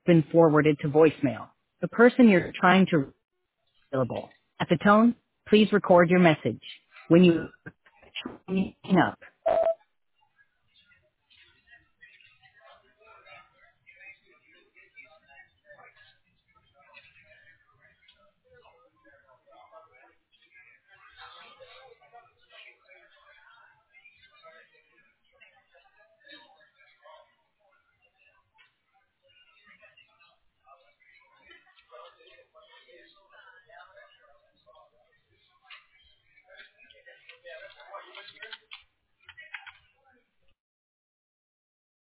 been forwarded to voicemail. The person you're trying to reach is available. At the tone, please record your message. When you hang up,